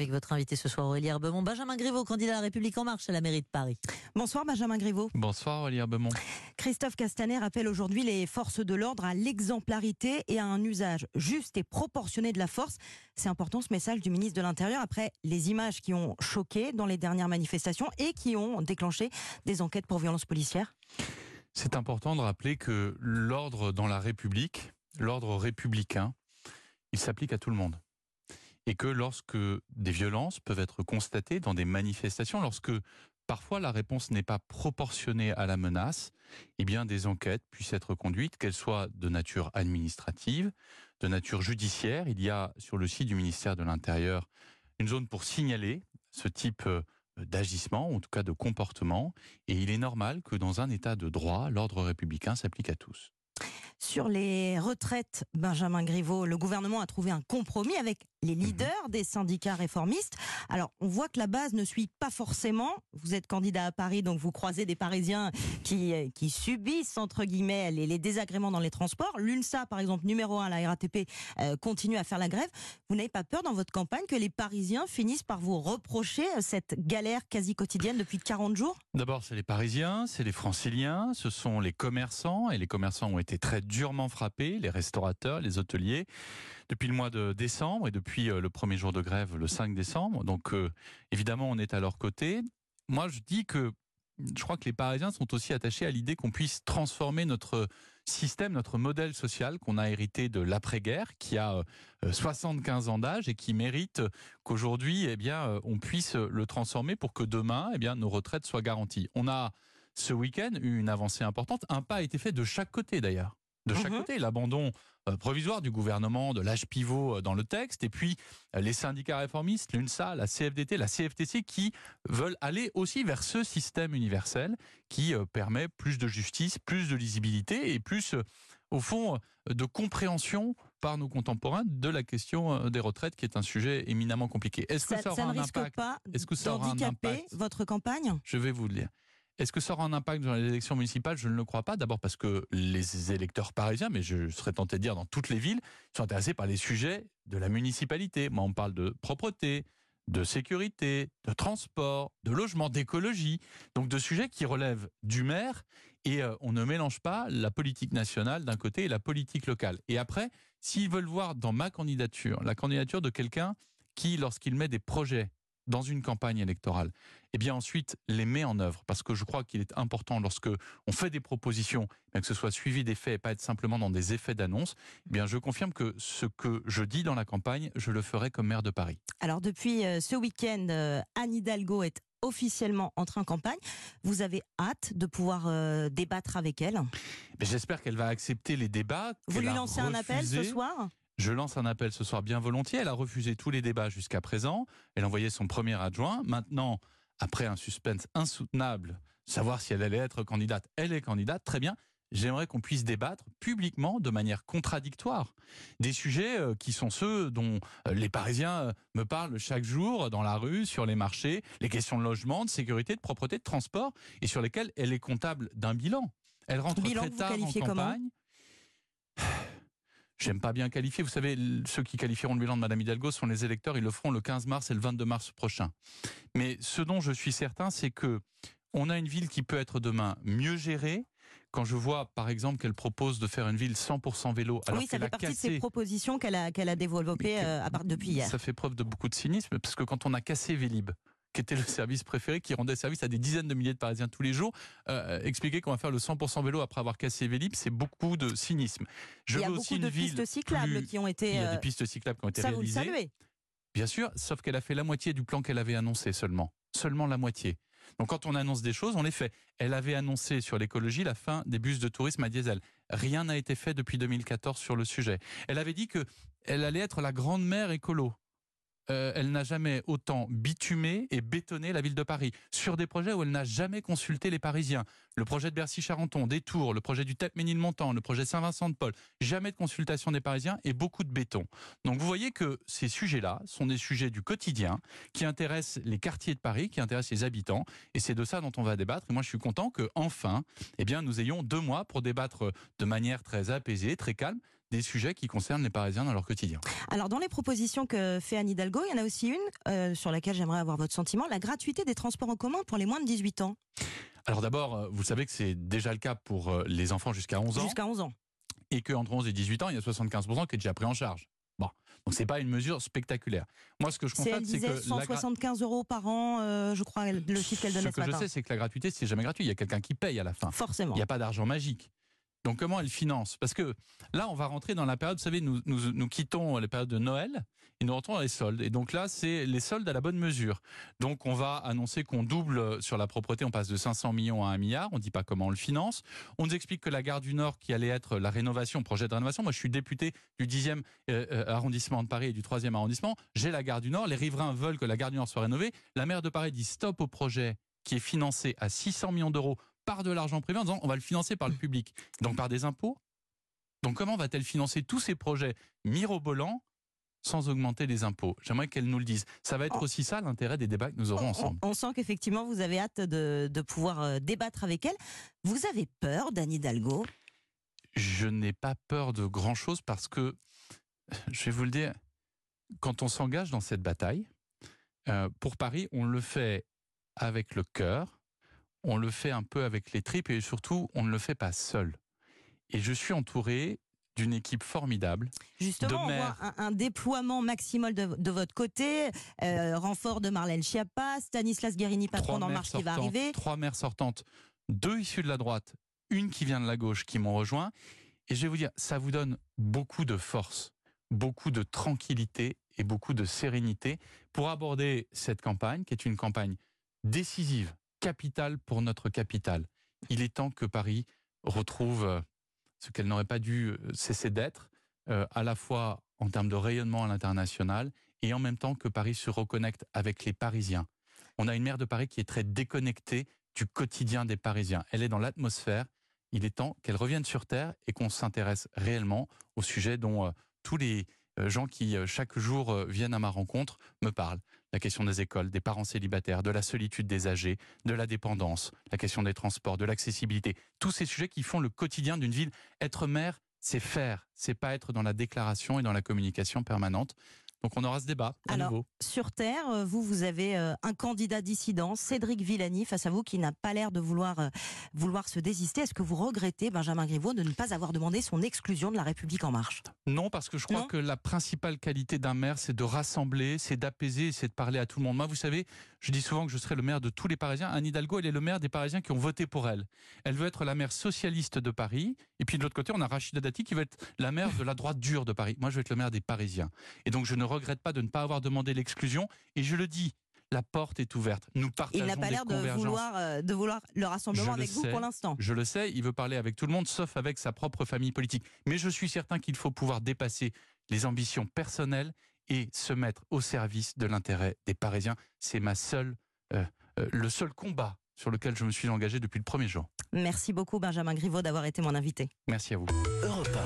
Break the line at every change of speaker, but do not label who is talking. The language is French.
avec votre invité ce soir, Aurélie Herbemont. Benjamin Griveaux, candidat à La République En Marche à la mairie de Paris.
Bonsoir Benjamin Griveaux.
Bonsoir Aurélie Herbemont.
Christophe Castaner appelle aujourd'hui les forces de l'ordre à l'exemplarité et à un usage juste et proportionné de la force. C'est important ce message du ministre de l'Intérieur après les images qui ont choqué dans les dernières manifestations et qui ont déclenché des enquêtes pour violences policières.
C'est important de rappeler que l'ordre dans la République, l'ordre républicain, il s'applique à tout le monde. Et que lorsque des violences peuvent être constatées dans des manifestations, lorsque parfois la réponse n'est pas proportionnée à la menace, eh bien des enquêtes puissent être conduites, qu'elles soient de nature administrative, de nature judiciaire. Il y a sur le site du ministère de l'Intérieur une zone pour signaler ce type d'agissement, ou en tout cas de comportement. Et il est normal que dans un état de droit, l'ordre républicain s'applique à tous.
Sur les retraites, Benjamin Griveaux, le gouvernement a trouvé un compromis avec les leaders des syndicats réformistes. Alors, on voit que la base ne suit pas forcément. Vous êtes candidat à Paris, donc vous croisez des Parisiens qui subissent, entre guillemets, les désagréments dans les transports. L'UNSA, par exemple, numéro 1, la RATP, continue à faire la grève. Vous n'avez pas peur dans votre campagne que les Parisiens finissent par vous reprocher cette galère quasi quotidienne depuis 40 jours ?
D'abord, c'est les Parisiens, c'est les Franciliens, ce sont les commerçants, et les commerçants ont été très durement frappés, les restaurateurs, les hôteliers, depuis le mois de décembre et depuis le premier jour de grève, le 5 décembre. Donc, évidemment, on est à leur côté. Moi, je crois que les Parisiens sont aussi attachés à l'idée qu'on puisse transformer notre système, notre modèle social qu'on a hérité de l'après-guerre, qui a 75 ans d'âge et qui mérite qu'aujourd'hui, eh bien, on puisse le transformer pour que demain, eh bien, nos retraites soient garanties. On a ce week-end eu une avancée importante. Un pas a été fait de chaque côté d'ailleurs. De chaque côté, l'abandon provisoire du gouvernement, de l'âge pivot dans le texte, et puis les syndicats réformistes, l'UNSA, la CFDT, la CFTC, qui veulent aller aussi vers ce système universel qui permet plus de justice, plus de lisibilité et plus, au fond, de compréhension par nos contemporains de la question des retraites, qui est un sujet éminemment compliqué. Est-ce que ça aura un impact ?
Est-ce que ça aura un impact ? Votre campagne ?
Je vais vous le dire. Est-ce que ça aura un impact dans les élections municipales ? Je ne le crois pas. D'abord parce que les électeurs parisiens, mais je serais tenté de dire dans toutes les villes, sont intéressés par les sujets de la municipalité. Moi, on parle de propreté, de sécurité, de transport, de logement, d'écologie. Donc de sujets qui relèvent du maire, et on ne mélange pas la politique nationale d'un côté et la politique locale. Et après, s'ils veulent voir dans ma candidature, la candidature de quelqu'un qui, lorsqu'il met des projets dans une campagne électorale, et bien ensuite les met en œuvre, parce que je crois qu'il est important, lorsque on fait des propositions, que ce soit suivi des faits et pas être simplement dans des effets d'annonce, eh bien je confirme que ce que je dis dans la campagne, je le ferai comme maire de Paris.
Alors depuis ce week-end, Anne Hidalgo est officiellement entrée en campagne. Vous avez hâte de pouvoir débattre avec elle ?
Mais j'espère qu'elle va accepter les débats.
Vous lui lancez un appel ce soir ?
Je lance un appel ce soir bien volontiers. Elle a refusé tous les débats jusqu'à présent. Elle a envoyé son premier adjoint. Maintenant, après un suspense insoutenable, savoir si elle allait être candidate, elle est candidate, très bien. J'aimerais qu'on puisse débattre publiquement, de manière contradictoire, des sujets qui sont ceux dont les Parisiens me parlent chaque jour dans la rue, sur les marchés, les questions de logement, de sécurité, de propreté, de transport, et sur lesquels elle est comptable d'un bilan. Elle rentre très tard en campagne. J'aime pas bien qualifier. Vous savez, ceux qui qualifieront le bilan de Madame Hidalgo sont les électeurs. Ils le feront le 15 mars et le 22 mars prochain. Mais ce dont je suis certain, c'est que on a une ville qui peut être demain mieux gérée. Quand je vois, par exemple, qu'elle propose de faire une ville 100% vélo, alors
oui, ça fait partie de ces propositions qu'elle a développées depuis hier.
Ça fait preuve de beaucoup de cynisme, parce que quand on a cassé Vélib', qui était le service préféré, qui rendait service à des dizaines de milliers de Parisiens tous les jours, expliquer qu'on va faire le 100% vélo après avoir cassé Vélib', c'est beaucoup de cynisme.
Il y a beaucoup de pistes cyclables qui ont été...
Il y a des pistes cyclables qui ont été réalisées.
Ça, vous le saluez ?
Bien sûr, sauf qu'elle a fait la moitié du plan qu'elle avait annoncé seulement. Seulement la moitié. Donc quand on annonce des choses, on les fait. Elle avait annoncé sur l'écologie la fin des bus de tourisme à diesel. Rien n'a été fait depuis 2014 sur le sujet. Elle avait dit qu'elle allait être la grande mère écolo. Elle n'a jamais autant bitumé et bétonné la ville de Paris, sur des projets où elle n'a jamais consulté les Parisiens. Le projet de Bercy-Charenton, des Tours, le projet du TEP-Ménilmontant, le projet Saint-Vincent-de-Paul. Jamais de consultation des Parisiens et beaucoup de béton. Donc vous voyez que ces sujets-là sont des sujets du quotidien qui intéressent les quartiers de Paris, qui intéressent les habitants. Et c'est de ça dont on va débattre. Et moi, je suis content qu'enfin, nous ayons 2 mois pour débattre de manière très apaisée, très calme, des sujets qui concernent les Parisiens dans leur quotidien.
Alors, dans les propositions que fait Anne Hidalgo, il y en a aussi une sur laquelle j'aimerais avoir votre sentiment, la gratuité des transports en commun pour les moins de 18 ans.
Alors d'abord, vous savez que c'est déjà le cas pour les enfants jusqu'à 11 ans.
Jusqu'à 11 ans.
Et qu'entre 11 et 18 ans, il y a 75% qui est déjà pris en charge. Bon, donc c'est pas une mesure spectaculaire. Moi, ce que je constate, c'est que
175 € par an, je crois, le chiffre qu'elle donnait ce matin.
Ce que je sais, c'est que la gratuité, c'est jamais gratuit. Il y a quelqu'un qui paye à la fin.
Forcément.
Il n'y a pas d'argent magique. Donc comment elle finance? Parce que là, on va rentrer dans la période, vous savez, nous quittons les périodes de Noël et nous rentrons dans les soldes. Et donc là, c'est les soldes à la bonne mesure. Donc on va annoncer qu'on double sur la propreté, on passe de 500 millions à 1 milliard, on ne dit pas comment on le finance. On nous explique que la gare du Nord, qui allait être la rénovation, projet de rénovation, moi je suis député du 10e arrondissement de Paris et du 3e arrondissement, j'ai la gare du Nord, les riverains veulent que la gare du Nord soit rénovée, la maire de Paris dit stop au projet qui est financé à 600 millions d'euros par de l'argent privé en disant on va le financer par le public, donc par des impôts. Donc comment va-t-elle financer tous ces projets mirobolants sans augmenter les impôts? J'aimerais qu'elle nous le dise. Ça va être aussi ça l'intérêt des débats que nous aurons ensemble.
On sent qu'effectivement vous avez hâte de pouvoir débattre avec elle. Vous avez peur d'Anne Hidalgo?
Je n'ai pas peur de grand-chose parce que, je vais vous le dire, quand on s'engage dans cette bataille, pour Paris, on le fait avec le cœur, on le fait un peu avec les tripes et surtout, on ne le fait pas seul. Et je suis entouré d'une équipe formidable.
Justement, on voit un déploiement maximal de votre côté, renfort de Marlène Schiappa, Stanislas Guerini, patron d'En Marche qui va arriver.
3 maires sortantes, 2 issues de la droite, une qui vient de la gauche qui m'ont rejoint. Et je vais vous dire, ça vous donne beaucoup de force, beaucoup de tranquillité et beaucoup de sérénité pour aborder cette campagne qui est une campagne décisive, capitale pour notre capitale. Il est temps que Paris retrouve ce qu'elle n'aurait pas dû cesser d'être, à la fois en termes de rayonnement à l'international et en même temps que Paris se reconnecte avec les Parisiens. On a une maire de Paris qui est très déconnectée du quotidien des Parisiens. Elle est dans l'atmosphère. Il est temps qu'elle revienne sur Terre et qu'on s'intéresse réellement au sujet dont tous les gens qui, chaque jour, viennent à ma rencontre me parlent. La question des écoles, des parents célibataires, de la solitude des âgés, de la dépendance, la question des transports, de l'accessibilité. Tous ces sujets qui font le quotidien d'une ville. Être maire, c'est faire. C'est pas être dans la déclaration et dans la communication permanente. Donc on aura ce débat à nouveau.
Sur Terre, vous avez un candidat dissident, Cédric Villani, face à vous, qui n'a pas l'air de vouloir se désister. Est-ce que vous regrettez, Benjamin Griveaux, de ne pas avoir demandé son exclusion de La République En Marche?
Non, parce que je crois que la principale qualité d'un maire, c'est de rassembler, c'est d'apaiser, c'est de parler à tout le monde. Moi, vous savez, je dis souvent que je serai le maire de tous les Parisiens. Anne Hidalgo, elle est le maire des Parisiens qui ont voté pour elle. Elle veut être la maire socialiste de Paris. Et puis de l'autre côté, on a Rachida Dati qui veut être la maire de la droite dure de Paris. Moi, je veux être le maire des Parisiens. Et donc, je ne regrette pas de ne pas avoir demandé l'exclusion. Et je le dis, la porte est ouverte. Nous partageons des convergences.
Il n'a pas l'air de vouloir le rassemblement avec vous pour l'instant.
Je le sais, il veut parler avec tout le monde, sauf avec sa propre famille politique. Mais je suis certain qu'il faut pouvoir dépasser les ambitions personnelles et se mettre au service de l'intérêt des Parisiens. C'est le seul combat sur lequel je me suis engagé depuis le premier jour.
Merci beaucoup, Benjamin Griveaux, d'avoir été mon invité.
Merci à vous.